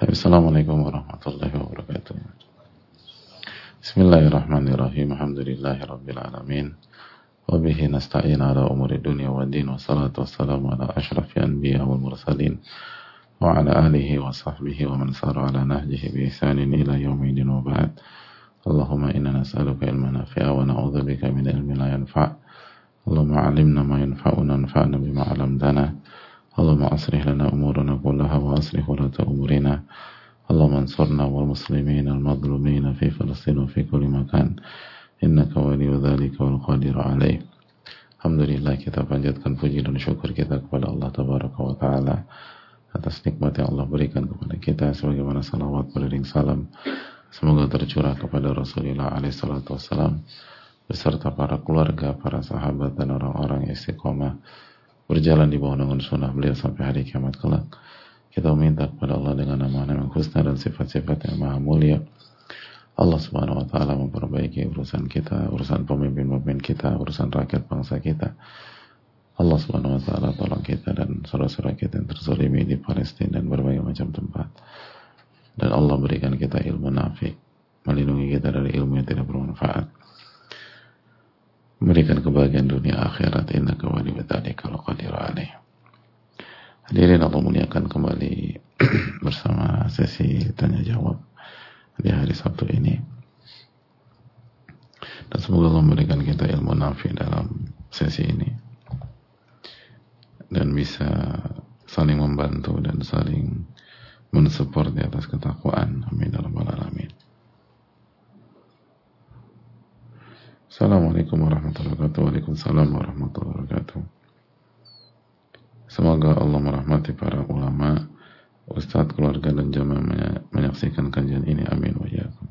Assalamualaikum warahmatullahi wabarakatuh. Bismillahirrahmanirrahim. Alhamdulillahirabbil alamin. Wa bihi nasta'in ala umuri dunya waddin. Wassalatu wassalamu ala asyrafil anbiya wal mursalin wa ala alihi wa sahbihi wa man sara ala nahjihi bi ihsanin ila yaumil wa ba'd. Allahumma inna nas'aluka ilman nafi'a wa na'udzubika min ilmin la yanfa'. Allahumma 'allimna ma yanfa'una wanfa'na bima 'allamtana. Allahumma aslih lana umurana kullaha wa aslih ulata umurina. Allahumma ansurna wal muslimin al madlumin fi Filistin wa fi kulli makan. Innaka waliyyu dzalika wal qadiru alaih. Alhamdulillah, kita panjatkan puji dan syukur kita kepada Allah tabaraka wa taala atas nikmat yang Allah berikan kepada kita, sebagaimana salawat beriring salam semoga tercurah kepada Rasulullah alaihi salatu wassalam beserta para keluarga, para sahabat dan orang-orang yang istiqomah berjalan di bawah naungan sunnah beliau sampai hari kiamat kelak. Kita meminta kepada Allah dengan nama-nama yang husna dan sifat-sifat yang maha mulia, Allah subhanahu wa ta'ala memperbaiki urusan kita, urusan pemimpin-pemimpin kita, urusan rakyat bangsa kita. Allah subhanahu wa ta'ala tolong kita dan saudara-saudara kita yang terzalimi di Palestina dan berbagai macam tempat. Dan Allah berikan kita ilmu nafi, melindungi kita dari ilmu yang tidak bermanfaat, memberikan kebahagiaan dunia akhirat. Innaka waliyyu dzalika wal qadiru alaih. Hadirin Allah muliakan, kembali bersama sesi tanya jawab di hari Sabtu ini. Dan semoga Allah memberikan kita ilmu nafi dalam sesi ini dan bisa saling membantu dan saling mensupport di atas ketakwaan. Amin ya rabbal alamin. Assalamualaikum warahmatullahi wabarakatuh. Waalaikumsalam warahmatullahi wabarakatuh. Semoga Allah merahmati para ulama, ustadz, keluarga dan jamaah menyaksikan kajian ini. Amin wa iyyakum.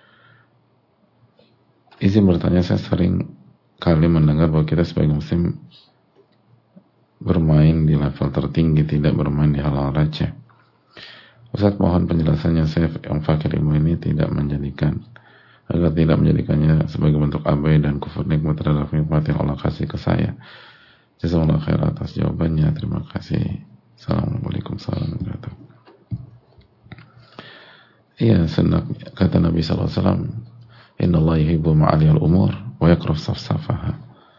Izin bertanya, saya sering kali mendengar bahwa kita sebagai muslim bermain di level tertinggi, tidak bermain di hal-hal receh. Ustadz, mohon penjelasannya. Saya yang fakir ilmu ini agar tidak menjadikannya sebagai bentuk abai dan kufur nikmat terhadap nikmat yang Allah kasih ke saya. Jazakallahu khair atas jawabannya. Terima kasih. Assalamualaikum warahmatullahi wabarakatuh. Iya, kata Nabi sallallahu alaihi wasallam, "Inna Allah yuhibbu ma'aliyal umur wa yakrah safsafaha."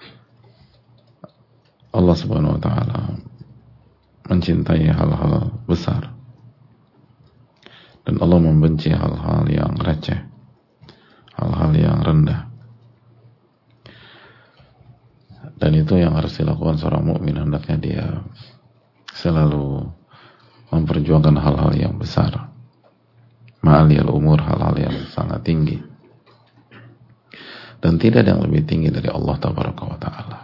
Allah subhanahu wa ta'ala mencintai hal-hal besar dan Allah membenci hal-hal yang receh, hal-hal yang rendah. Dan itu yang harus dilakukan seorang mukmin. Hendaknya dia selalu memperjuangkan hal-hal yang besar, ma'aliyal umur, hal-hal yang sangat tinggi, dan tidak ada yang lebih tinggi dari Allah tabaraka wa ta'ala.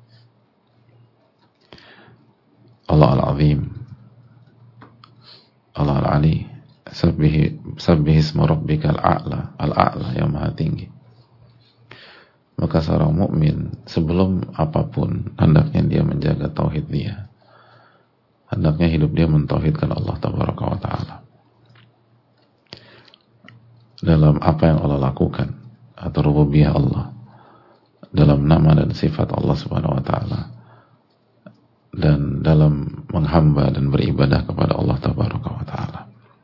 Allah al-azim, Allah al-ali, sabbih isma rabbikal a'la, al-a'la yang maha tinggi. Maka seorang mukmin sebelum apapun hendaknya dia menjaga tauhid dia. Hendaknya hidup dia mentauhidkan Allah tabaraka wa ta'ala dalam apa yang Allah lakukan, atau rububiyah Allah, dalam nama dan sifat Allah subhanahu wa ta'ala, dan dalam menghamba dan beribadah kepada Allah tabaraka wa ta'ala.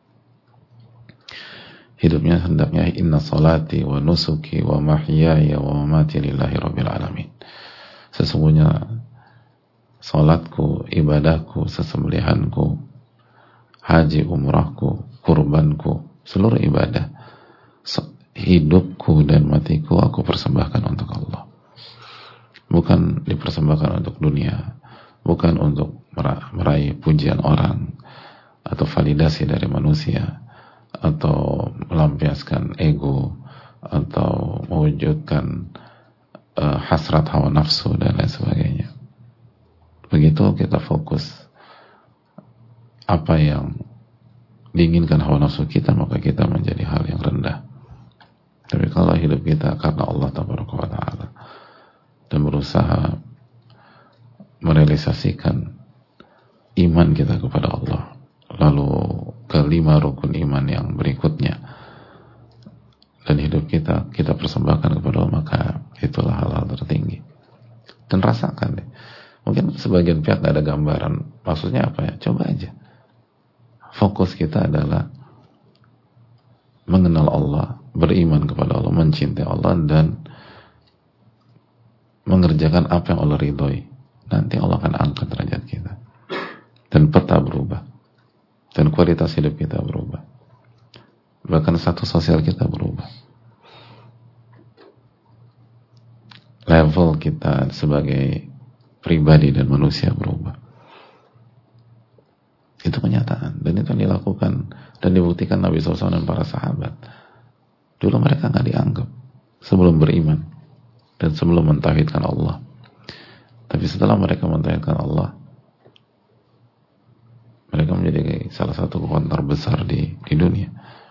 Hidupnya hendaknya inna salati wa nusuki wa mahyaya wa mamati lillahi rabbil alamin. Sesungguhnya salatku, ibadahku, sesembelihanku, haji umrahku, kurbanku, seluruh ibadah, hidupku dan matiku aku persembahkan untuk Allah. Bukan dipersembahkan untuk dunia, bukan untuk meraih pujian orang atau validasi dari manusia, atau melampiaskan ego, atau mewujudkan hasrat hawa nafsu dan lain sebagainya. Begitu kita fokus apa yang diinginkan hawa nafsu kita, maka kita menjadi hal yang rendah. Tapi kalau hidup kita karena Allah tabaraka wa ta'ala dan berusaha merealisasikan iman kita kepada Allah, lalu kelima rukun iman yang berikutnya, dan hidup kita persembahkan kepada Allah, maka itulah hal-hal tertinggi. Dan rasakan deh, mungkin sebagian pihak gak ada gambaran maksudnya apa ya, coba aja fokus kita adalah mengenal Allah, beriman kepada Allah, mencintai Allah, dan mengerjakan apa yang Allah ridhoi, nanti Allah akan angkat derajat kita, dan peta berubah, dan kualitas hidup kita berubah, bahkan status sosial kita berubah, level kita sebagai pribadi dan manusia berubah. Itu kenyataan, dan itu yang dilakukan dan dibuktikan Nabi SAW dan para sahabat. Dulu mereka nggak dianggap sebelum beriman dan sebelum mentauhidkan Allah. Tapi setelah mereka mentauhidkan Allah, mereka menjadi salah satu kekuatan terbesar di dunia.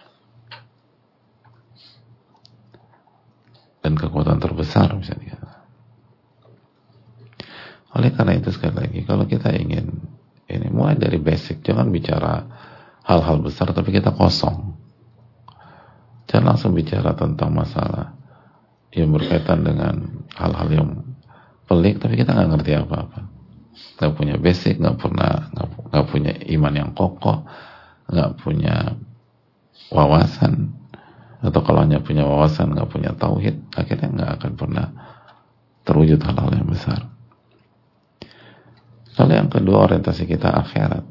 Dan kekuatan terbesar bisa dikatakan. Oleh karena itu sekali lagi, kalau kita ingin ini mulai dari basic, jangan bicara hal-hal besar tapi kita kosong. Jangan langsung bicara tentang masalah yang berkaitan dengan hal-hal yang pelik tapi kita nggak ngerti apa-apa, nggak punya basic, nggak punya iman yang kokoh, nggak punya wawasan, atau kalau hanya punya wawasan nggak punya tauhid, akhirnya nggak akan pernah terwujud hal-hal yang besar. Lalu yang kedua, orientasi kita akhirat.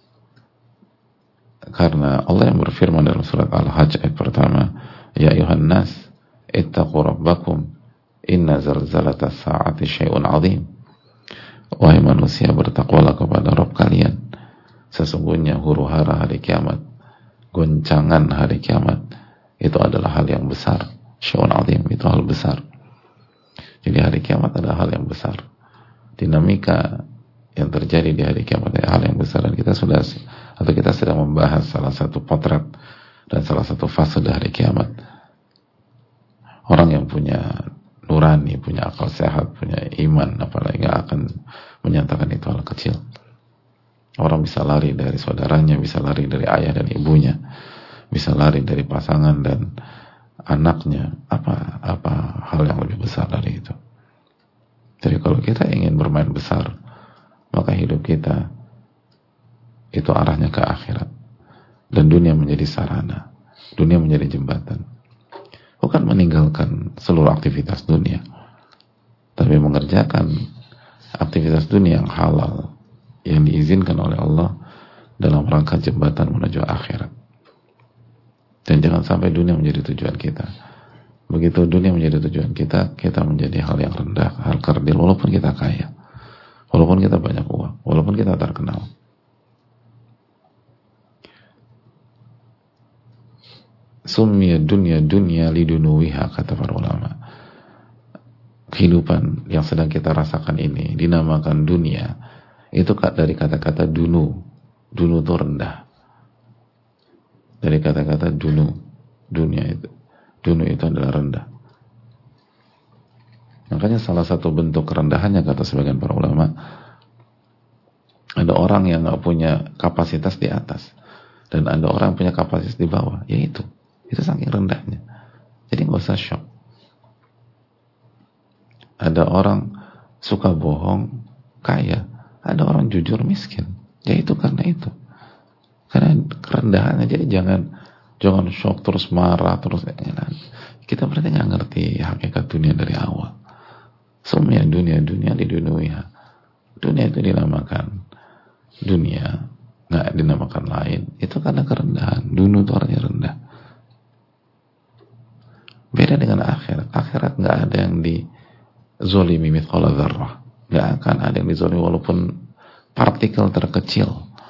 Karena Allah yang berfirman dalam surat Al-Hajj ayat pertama, ya ayuhan nas ittaqu rabbakum inna zalzalata sa'ati syai'un azim. Wahai manusia, bertakwalah kepada Rabb kalian, sesungguhnya huru-hara hari kiamat, goncangan hari kiamat, itu adalah hal yang besar. Syai'un azim, itu hal besar. Jadi hari kiamat adalah hal yang besar. Dinamika yang terjadi di hari kiamat adalah hal yang besar, dan kita sedang membahas salah satu potret dan salah satu fase dari kiamat. Orang yang punya nurani, punya akal sehat, punya iman, apalagi nggak akan menyatakan itu hal kecil. Orang bisa lari dari saudaranya, bisa lari dari ayah dan ibunya, bisa lari dari pasangan dan anaknya. Apa hal yang lebih besar dari itu? Jadi kalau kita ingin bermain besar, maka hidup kita itu arahnya ke akhirat, dan dunia menjadi sarana, dunia menjadi jembatan. Bukan meninggalkan seluruh aktivitas dunia, tapi mengerjakan aktivitas dunia yang halal, yang diizinkan oleh Allah dalam rangka jembatan menuju akhirat. Dan jangan sampai dunia menjadi tujuan kita. Begitu dunia menjadi tujuan kita, kita menjadi hal yang rendah, hal kerdil, walaupun kita kaya, walaupun kita banyak uang, walaupun kita terkenal. Summiya dunya lidunuwiha, kata para ulama. Kehidupan yang sedang kita rasakan ini dinamakan dunia. Itu dari kata-kata dunu. Dunu itu rendah. Dari kata-kata dunu. Dunia itu. Dunu itu adalah rendah. Makanya salah satu bentuk kerendahannya, kata sebagian para ulama, ada orang yang gak punya kapasitas di atas, dan ada orang yang punya kapasitas di bawah. Yaitu itu saking rendahnya. Jadi gak usah shock. Ada orang suka bohong, kaya. Ada orang jujur, miskin. Yaitu karena itu. Karena kerendahannya. Jadi jangan shock, terus marah, terus kita berarti gak ngerti hakikat dunia dari awal. Semua dunia didunuiha. Dunia itu dinamakan dunia, gak dinamakan lain. Itu karena kerendahan. Dunu itu artinya rendah. Beda dengan akhirat. Akhirat gak ada yang dizolimi mithqala dzarrah. Gak akan ada yang dizolimi walaupun partikel terkecil.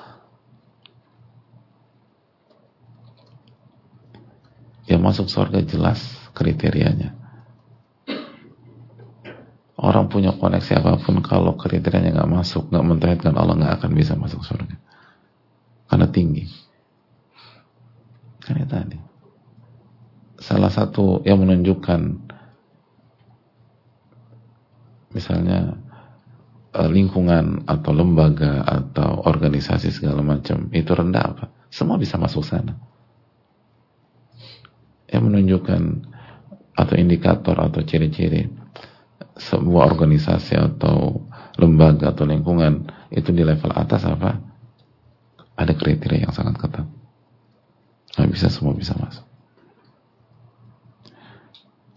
Yang masuk surga jelas kriterianya. Orang punya koneksi apapun, kalau kriterianya gak masuk, gak mentauhidkan Allah, gak akan bisa masuk surga. Karena tinggi. Karena tadi salah satu yang menunjukkan misalnya lingkungan atau lembaga atau organisasi segala macam itu rendah apa? Semua bisa masuk sana. Yang menunjukkan atau indikator atau ciri-ciri sebuah organisasi atau lembaga atau lingkungan itu di level atas apa? Ada kriteria yang sangat ketat. Nggak bisa semua bisa masuk.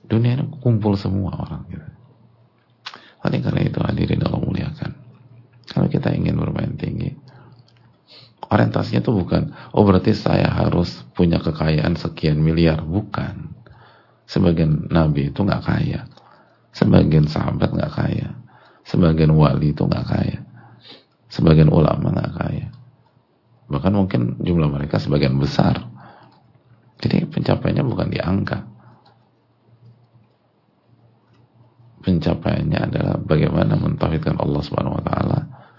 Dunia ini kumpul semua orang gitu. Oleh karena itu hadirin Allah muliakan, kalau kita ingin bermain tinggi, orientasinya itu bukan, oh berarti saya harus punya kekayaan sekian miliar. Bukan. Sebagian nabi itu nggak kaya, sebagian sahabat nggak kaya, sebagian wali itu nggak kaya, sebagian ulama nggak kaya, bahkan mungkin jumlah mereka sebagian besar. Jadi pencapaiannya bukan di angka, pencapaiannya adalah bagaimana mentauhidkan Allah Subhanahu wa taala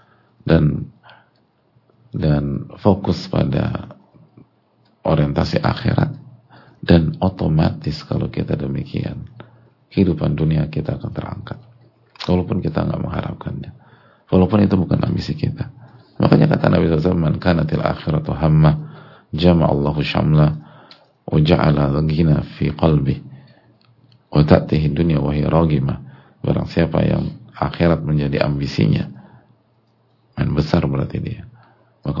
dan fokus pada orientasi akhirat, dan otomatis kalau kita demikian, kehidupan dunia kita akan terangkat walaupun kita nggak mengharapkannya, walaupun itu bukan ambisi kita. Makanya kata Nabi SAW, man kanatil akhiratu hamma jama'allahu syamla wa ja'ala ghina fi qalbi wa ta'tihi dunya wa hiya ragimah. Barang siapa yang akhirat menjadi ambisinya, main besar berarti dia, maka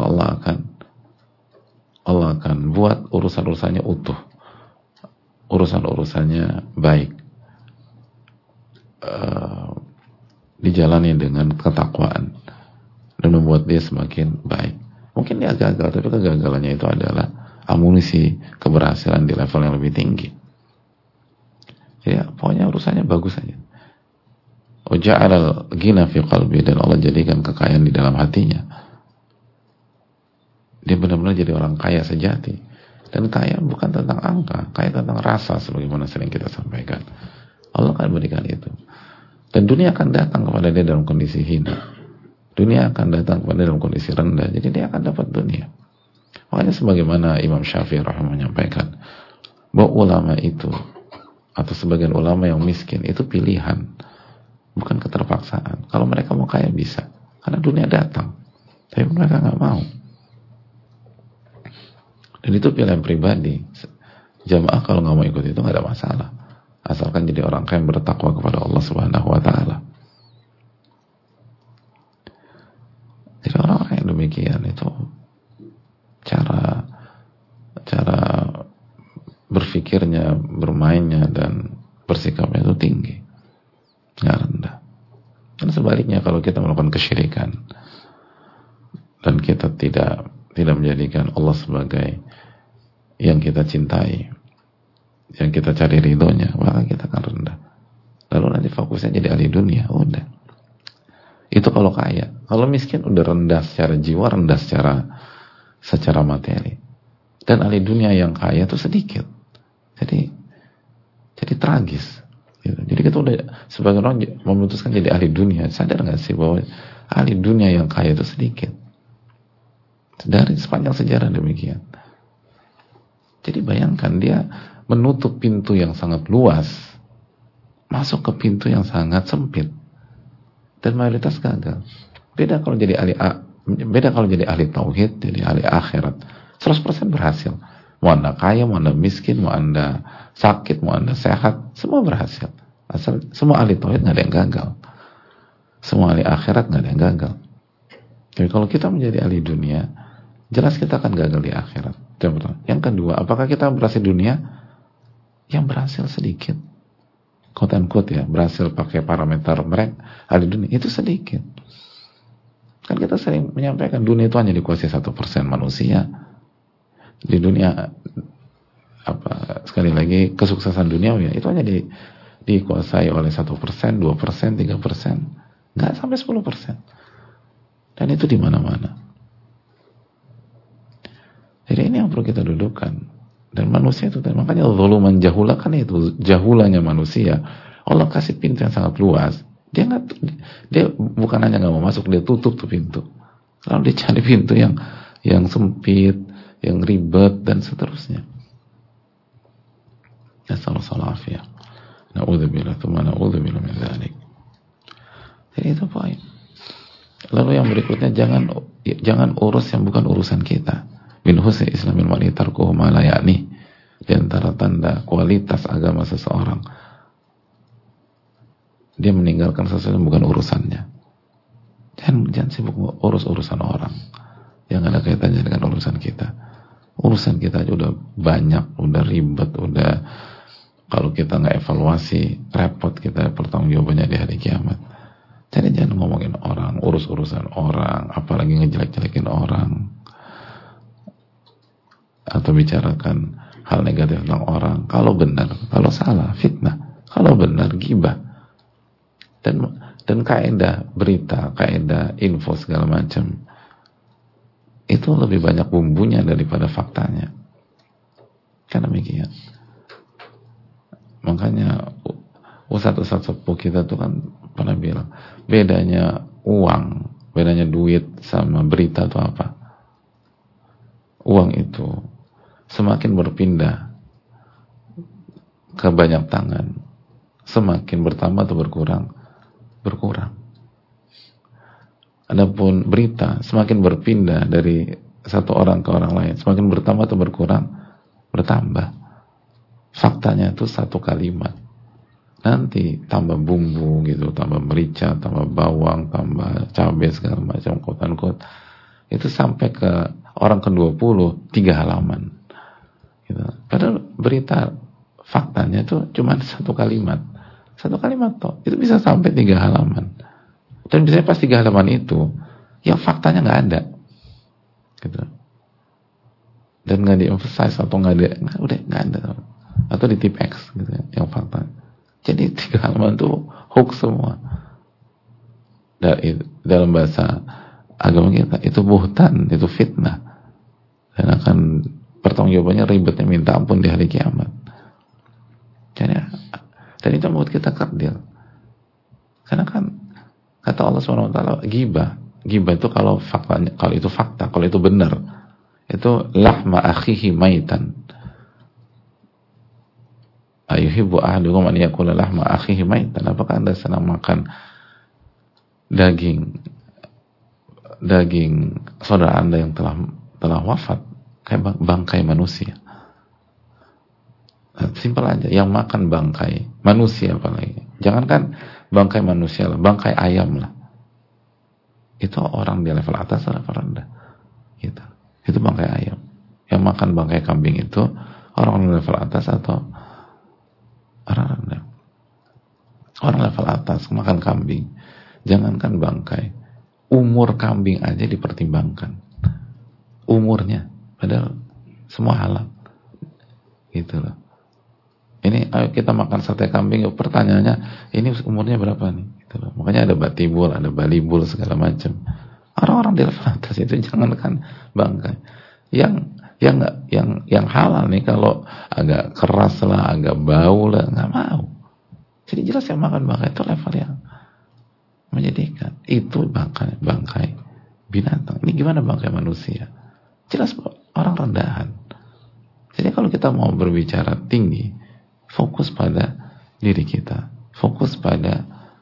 Allah akan buat urusan-urusannya utuh, urusan-urusannya baik, dijalani dengan ketakwaan dan membuat dia semakin baik. Mungkin dia gagal, tapi kegagalannya itu adalah amunisi keberhasilan di level yang lebih tinggi. Jadi pokoknya urusannya bagus saja. Ja'alal ghina fi qalbi, dan Allah jadikan kekayaan di dalam hatinya. Dia benar-benar jadi orang kaya sejati. Dan kaya bukan tentang angka, kaya tentang rasa, sebagaimana sering kita sampaikan. Allah akan berikan itu. Dan dunia akan datang kepada dia dalam kondisi hina. Dunia akan datang kepada dia dalam kondisi rendah. Jadi dia akan dapat dunia. Makanya sebagaimana Imam Syafi'i rahimahullah menyampaikan, bahwa ulama itu, atau sebagian ulama yang miskin, itu pilihan, bukan keterpaksaan. Kalau mereka mau kaya bisa, karena dunia datang. Tapi mereka nggak mau. Dan itu pilihan pribadi. Jamaah kalau nggak mau ikut itu nggak ada masalah, asalkan jadi orang kaya yang bertakwa kepada Allah Subhanahu wa taala. Jadi orang yang demikian itu cara berpikirnya, bermainnya dan bersikapnya itu tinggi, nggak rendah. Dan sebaliknya, kalau kita melakukan kesyirikan dan kita tidak menjadikan Allah sebagai yang kita cintai, yang kita cari ridhonya, maka kita akan rendah. Lalu nanti fokusnya jadi ahli dunia. Udah, itu kalau kaya. Kalau miskin udah rendah secara jiwa, rendah secara materi. Dan ahli dunia yang kaya itu sedikit. Jadi tragis gitu. Jadi kita udah, sebagian orang memutuskan jadi ahli dunia. Sadar gak sih bahwa ahli dunia yang kaya itu sedikit? Dari sepanjang sejarah demikian. Jadi bayangkan, dia menutup pintu yang sangat luas, masuk ke pintu yang sangat sempit, dan mayoritas gagal. Beda kalau jadi ahli tauhid, jadi ahli akhirat, 100% berhasil. Mau anda kaya, mau anda miskin, mau anda sakit, mau anda sehat, semua berhasil. Asal semua ahli tauhid nggak ada yang gagal, semua ahli akhirat nggak ada yang gagal. Jadi kalau kita menjadi ahli dunia, jelas kita akan gagal di akhirat. Yang kedua, apakah kita berhasil dunia? Yang berhasil sedikit, quote unquote ya, berhasil pakai parameter mereka ahli dunia, itu sedikit. Kan kita sering menyampaikan dunia itu hanya dikuasai 1% manusia. Di dunia, sekali lagi, kesuksesan duniawi itu hanya dikuasai oleh 1%, 2%, 3%, nggak sampai 10%. Dan itu di mana-mana. Jadi ini yang perlu kita dudukkan. Dan manusia itu, makanya zuluman jahula, kan itu jahulanya manusia. Allah kasih pintu yang sangat luas. Dia bukan hanya nggak mau masuk, dia tutup tuh pintu. Lalu dia cari pintu yang sempit, yang ribet dan seterusnya. Nasallallahu alaihi. Na'udzubillah, tsumma na'udzubillah min dzalik. Jadi itu poin. Lalu yang berikutnya, jangan urus yang bukan urusan kita. Min husni islamil mar'i tarkuhu ma la ya'ni. Di antara tanda kualitas agama seseorang, dia meninggalkan sesuatu yang bukan urusannya. Jangan sibuk urus urusan orang yang ada kaitannya dengan urusan kita. Urusan kita aja udah banyak, udah ribet, Kalau kita nggak evaluasi, repot kita pertanggungjawabannya di hari kiamat. Jadi jangan ngomongin orang, urus-urusan orang, apalagi ngejelek-jelekin orang, atau bicarakan hal negatif tentang orang. Kalau benar, kalau salah, fitnah. Kalau benar, gibah. Dan kaidah berita, kaidah info segala macam, itu lebih banyak bumbunya daripada faktanya. Kan demikian. Makanya ustadz-ustadz sepuh kita tuh kan pernah bilang, bedanya uang, bedanya duit sama berita itu apa? Uang itu semakin berpindah ke banyak tangan, semakin bertambah atau berkurang? Berkurang. Adapun berita semakin berpindah dari satu orang ke orang lain, semakin bertambah atau berkurang? Bertambah. Faktanya itu satu kalimat. Nanti tambah bumbu gitu, tambah merica, tambah bawang, tambah cabai segala macam, quote-unquote. Itu sampai ke orang ke-20, 3 halaman. Gitu. Padahal berita faktanya itu cuma satu kalimat. Satu kalimat toh. Itu bisa sampai 3 halaman. Dan biasanya pas 3 halaman itu, yang faktanya nggak ada. Gitu. Dan nggak di-emphasize atau udah nggak ada. Atau di tip X gitu, yang fakta. Jadi 3 halaman itu hoax semua. Dalam bahasa agama kita itu buhtan, itu fitnah, dan akan pertanggungjawabannya ribetnya minta ampun di hari kiamat. Jadi, dan itu membuat kita kerdil. Karena kan kata Allah SWT, ghibah itu kalau faktanya, kalau itu fakta, kalau itu benar, itu lahma akhihi maitan. Ayuhibbu ahadukum an yakula lahma akhihi maitan. Apakah Anda senang makan daging saudara Anda yang telah wafat, kayak bangkai manusia? Simpel aja, yang makan bangkai manusia apalagi. Jangankan bangkai manusia lah, bangkai ayam lah. Itu orang di level atas atau level rendah? Gitu. Itu bangkai ayam. Yang makan bangkai kambing itu orang di level atas atau orang rendah? Orang level atas makan kambing. Jangankan bangkai, umur kambing aja dipertimbangkan. Umurnya, padahal semua halal. Gitu loh. Ini ayo kita makan sate kambing, pertanyaannya ini umurnya berapa nih? Gitu loh. Makanya ada batibul, ada balibul segala macam. Orang-orang di level atas itu jangankan bangkai. Yang halal nih, kalau agak keras lah, agak bau lah, nggak mau. Jadi jelas yang makan bangkai itu level yang menyedihkan. Itu bangkai binatang. Ini gimana bangkai manusia? Jelas orang rendahan. Jadi kalau kita mau berbicara tinggi, fokus pada diri kita, fokus pada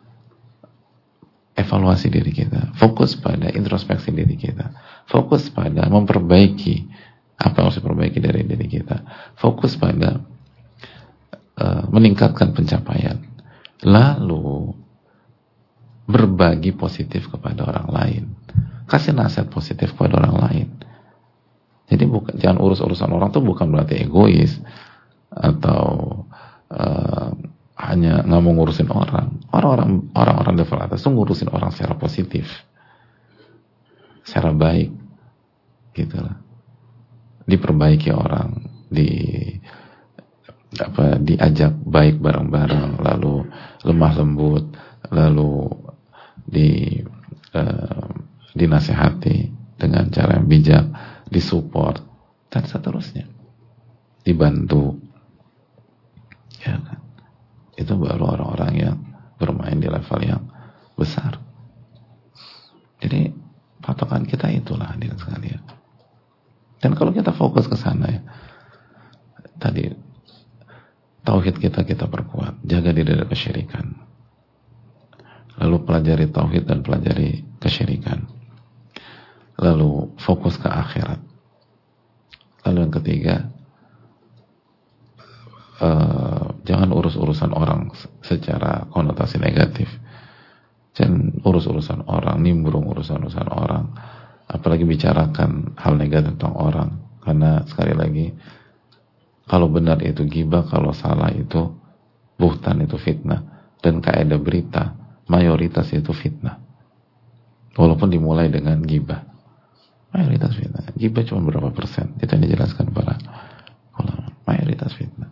evaluasi diri kita, fokus pada introspeksi diri kita, fokus pada memperbaiki apa yang harus diperbaiki dari diri kita, fokus pada meningkatkan pencapaian, lalu berbagi positif kepada orang lain, kasih nasihat positif kepada orang lain. Jadi jangan urus-urusan orang tuh bukan berarti egois atau hanya nggak mau ngurusin orang. Orang-orang level atas tuh ngurusin orang secara positif, secara baik, gitu lah. Diperbaiki orang, diajak baik bareng-bareng, lalu lemah lembut, lalu dinasehati dengan cara yang bijak, disupport, dan seterusnya, dibantu. Ya kan? Itu baru orang-orang yang bermain di level yang besar. Jadi patokan kita itulah, hadirin sekalian. Dan kalau kita fokus ke sana, ya, tadi tauhid kita perkuat, jaga diri dari kesyirikan, lalu pelajari tauhid dan pelajari kesyirikan, lalu fokus ke akhirat, lalu yang ketiga, jangan urus-urusan orang secara konotasi negatif. Jangan urus-urusan orang, nimbrung urusan-urusan orang, apalagi bicarakan hal negatif tentang orang. Karena sekali lagi, Kalau benar itu ghibah, kalau salah itu buhtan, itu fitnah. Dan kaidah berita mayoritas itu fitnah. Walaupun dimulai dengan ghibah, mayoritas fitnah. Ghibah cuma berapa persen? Itu yang dijelaskan para ulama. Mayoritas fitnah.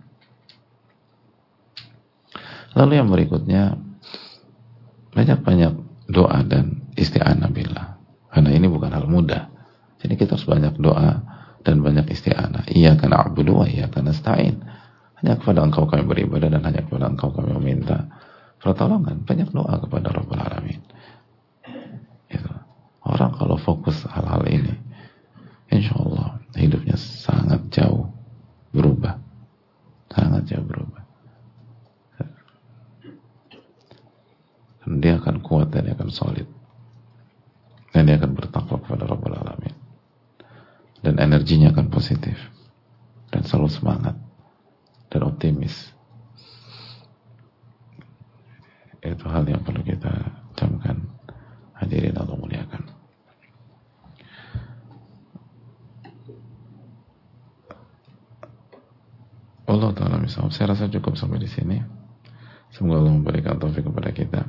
Lalu yang berikutnya, banyak-banyak doa dan isti'anah billah. Karena ini bukan hal mudah. Jadi kita harus banyak doa dan banyak isti'anah. Iyyaka na'budu wa iyyaka nasta'in. Hanya kepada Engkau kami beribadah dan hanya kepada Engkau kami meminta pertolongan. Banyak doa kepada Rabbul Alamin. Gitu. Orang kalau fokus hal-hal ini, insya Allah hidupnya sangat jauh berubah. Sangat jauh berubah. Dan dia akan kuat dan dia akan solid. Dan dia akan bertakwa kepada Rabbul Alamin. Dan energinya akan positif. Dan selalu semangat. Dan optimis. Itu hal yang perlu kita camkan. Hadirin Allah muliakan. Allah Ta'ala misal. Saya rasa cukup sampai di sini. Semoga Allah memberikan taufik kepada kita.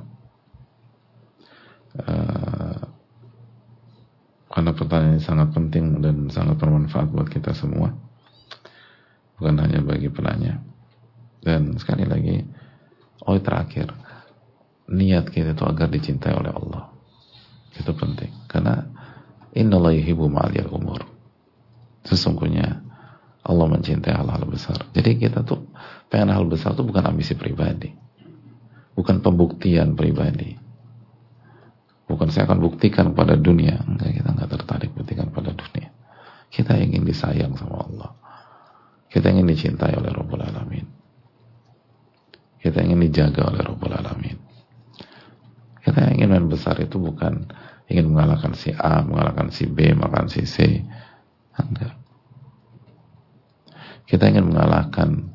Karena pertanyaan ini sangat penting dan sangat bermanfaat buat kita semua, bukan hanya bagi penanya. Dan sekali lagi, terakhir, niat kita itu agar dicintai oleh Allah. Itu penting, karena innallaha yuhibbu ma'aliyal umur. Sesungguhnya Allah mencintai hal-hal besar. Jadi kita tuh pengen hal besar tuh bukan ambisi pribadi, bukan pembuktian pribadi. Bukan saya akan buktikan pada dunia. Enggak, kita enggak tertarik buktikan pada dunia. Kita ingin disayang sama Allah. Kita ingin dicintai oleh Rabbul Alamin. Kita ingin dijaga oleh Rabbul Alamin. Kita ingin main besar itu bukan ingin mengalahkan si A, mengalahkan si B, mengalahkan si C. Enggak. Kita ingin mengalahkan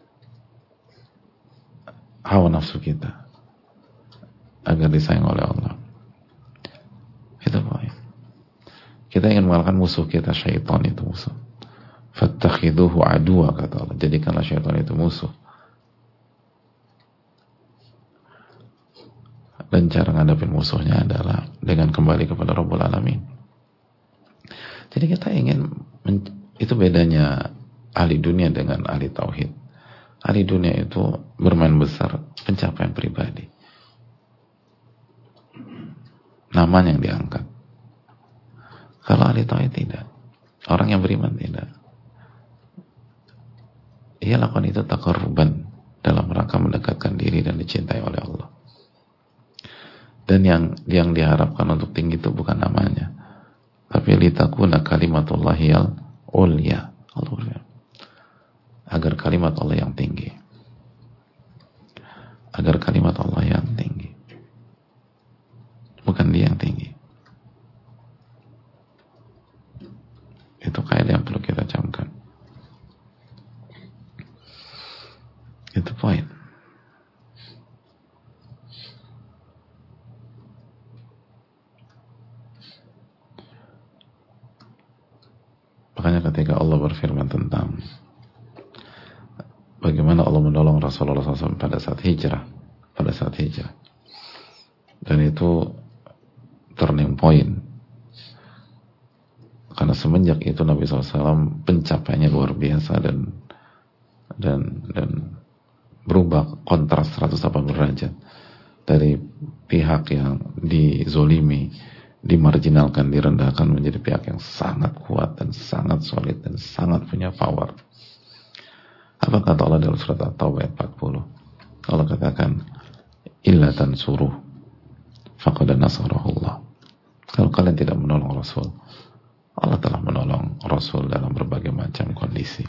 hawa nafsu kita agar disayang oleh Allah. Itu poin. Kita ingin mengalahkan musuh kita, syaitan itu musuh. Fattakhiduhu aduwa, kata Allah. Jadikanlah syaitan itu musuh. Dan cara ngadapin musuhnya adalah dengan kembali kepada Rabbul Alamin. Jadi kita ingin, itu bedanya ahli dunia dengan ahli tauhid. Ahli dunia itu bermain besar, pencapaian pribadi. Namanya yang diangkat. Kalau ahli tauhid tidak. Orang yang beriman tidak. Ia lakukan itu taqarruban, dalam rangka mendekatkan diri dan dicintai oleh Allah. Dan yang diharapkan untuk tinggi itu bukan namanya, tapi litakuna kalimatullahi al-ulya. Allah berfirman, agar kalimat Allah yang tinggi. Agar kalimat Allah yang tinggi. Bukan dia yang tinggi. Itu kaidah yang perlu kita camkan. Itu poin. Makanya ketika Allah berfirman tentang bagaimana Allah menolong Rasulullah SAW pada saat hijrah, dan itu turning point, karena semenjak itu Nabi SAW pencapaiannya luar biasa dan berubah kontras 180 derajat dari pihak yang dizolimi, dimarginalkan, direndahkan menjadi pihak yang sangat kuat dan sangat solid dan sangat punya power. Apa kata Allah dalam surat At-Taubah 40? Allah katakan, illa tansuruh faqad nasarahullah. Kalau kalian tidak menolong Rasul, Allah telah menolong Rasul dalam berbagai macam kondisi.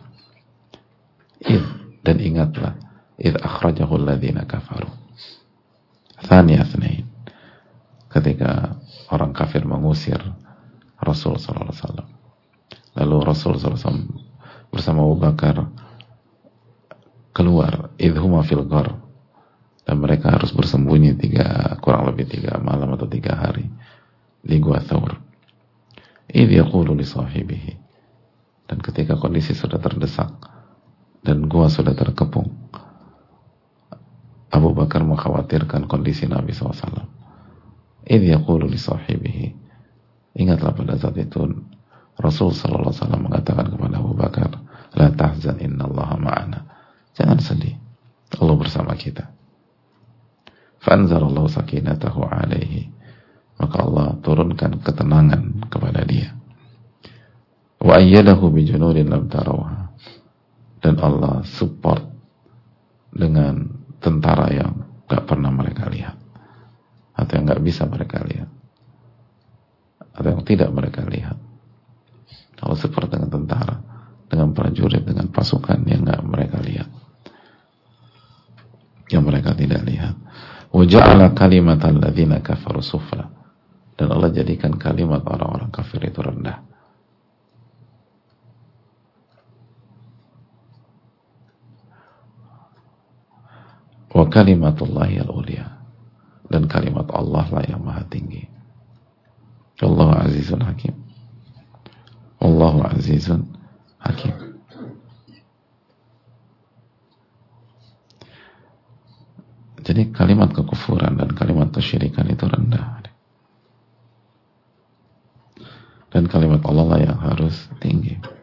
Dan ingatlah, idh akhrajahu alladhina kafaru thaniya tsnain, ketika orang kafir mengusir Rasul SAW. Lalu Rasul SAW bersama Abu Bakar keluar, idhuma fil ghar, dan mereka harus bersembunyi kurang lebih 3 malam atau 3 hari di Gua Thawr. Idh yaqulu li sahibihi, dan ketika kondisi sudah terdesak, dan gua sudah terkepung. Abu Bakar mengkhawatirkan kondisi Nabi SAW. Idh yaqulu li sahibihi, ingatlah pada saat itu Rasul sallallahu alaihi wasallam mengatakan kepada Abu Bakar, la tahzan innallaha ma'ana. Jangan sedih, Allah bersama kita. Fanzalallahu sakinatahu alaihi, maka Allah turunkan ketenangan kepada dia. Wa ayyadahu bi junudin lam tarawha, dan Allah support dengan tentara yang gak pernah mereka lihat, atau yang gak bisa mereka lihat, atau yang tidak mereka lihat. Allah support dengan tentara, dengan prajurit, dengan pasukan yang gak mereka lihat, yang mereka tidak lihat. Wa ja'ala kalimatal ladzina kafaru sufla, dan Allah jadikan kalimat orang-orang kafir itu rendah. Wa kalimatullahi al-ulia, dan kalimat Allah lah yang maha tinggi. Allahu azizun hakim. Allahu azizun hakim. Jadi kalimat kekufuran dan kalimat kesyirikan itu rendah, dan kalimat Allah lah yang harus tinggi.